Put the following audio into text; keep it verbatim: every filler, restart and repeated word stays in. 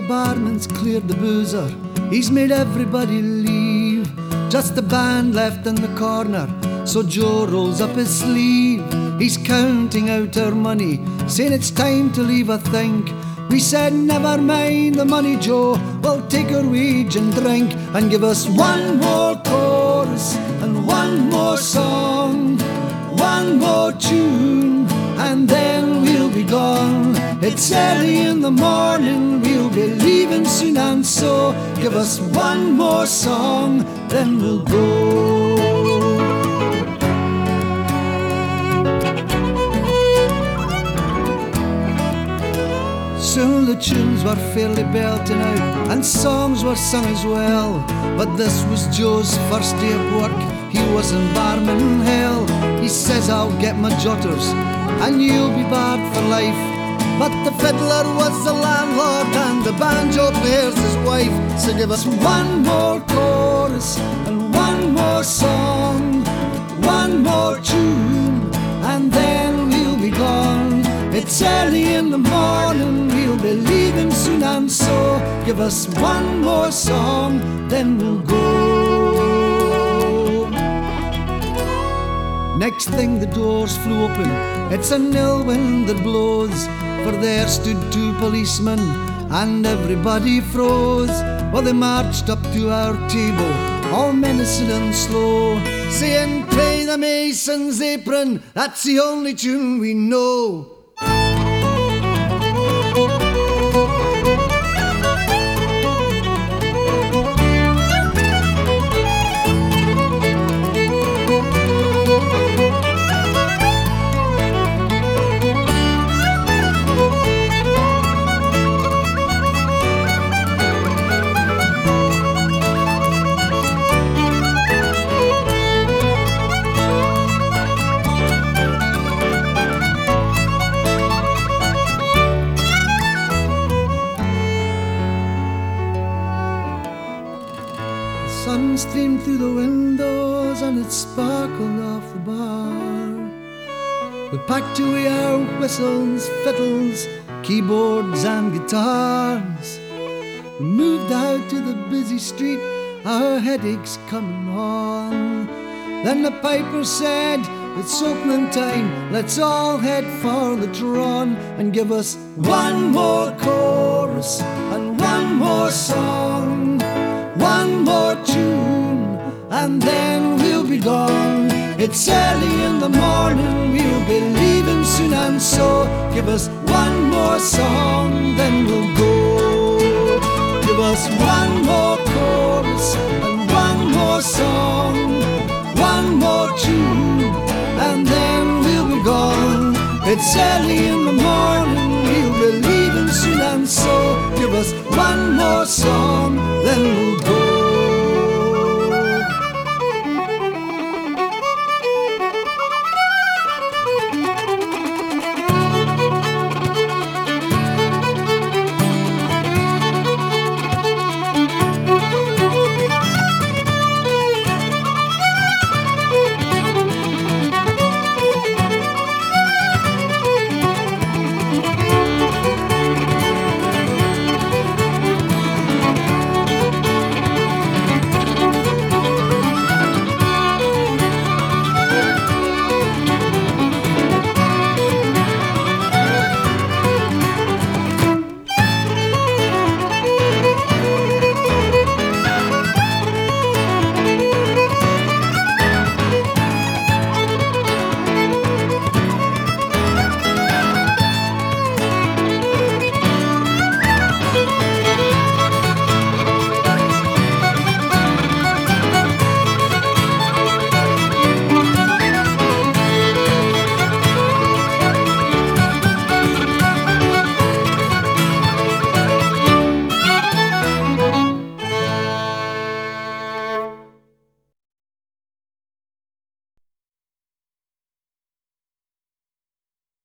barman's cleared the boozer, he's made everybody leave. Just the band left in the corner, so Joe rolls up his sleeve. He's counting out our money, saying it's time to leave, I think. We said, never mind the money, Joe, we'll take our wage and drink. And give us one more chorus and one more song, one more tune, and then we'll be gone. It's early in the morning, we'll be leaving soon, and so give us one more song, then we'll go. Soon the tunes were fairly belting out, and songs were sung as well. But this was Joe's first day of work, he was in barman hell. He says, I'll get my jotters, and you'll be barred for life. But the fiddler was the landlord, and the banjo player's his wife. So give us one more chorus, and one more song, one more tune, and then we'll be gone. It's early in the morning, we'll be leaving soon, and so give us one more song, then we'll go. Next thing the doors flew open, it's a nil wind that blows, for there stood two policemen and everybody froze. Well, they marched up to our table, all menacing and slow, saying, play the Mason's Apron, that's the only tune we know. Sun streamed through the windows and it sparkled off the bar. We packed away our whistles, fiddles, keyboards and guitars. We moved out to the busy street, our headaches coming on. Then the piper said, it's opening time, let's all head for the Tron. And give us one more chorus and one more song, one more tune, and then we'll be gone. It's early in the morning, we'll be leaving soon, and so give us one more song, then we'll go. Give us one more chorus and one more song, one more tune, and then we'll be gone. It's early in the morning, we'll be leaving soon, and so give us one more song, then we'll go.